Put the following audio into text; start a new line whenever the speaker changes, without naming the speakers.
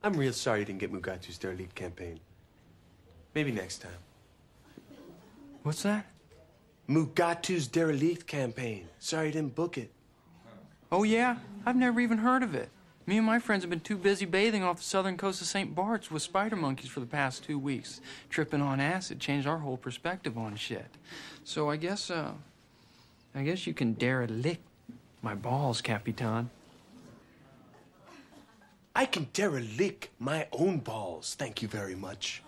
I'm real sorry you didn't get Mugatu's Derelict campaign. Maybe next time.
What's that?
Mugatu's Derelict campaign. Sorry you didn't book it.
Oh, yeah? I've never even heard of it. Me and my friends have been too busy bathing off the southern coast of St. Bart's with spider monkeys for the past 2 weeks. Tripping on acid changed our whole perspective on shit. So I guess you can derelict my balls, Capitan.
I can derelict my own balls, thank you very much.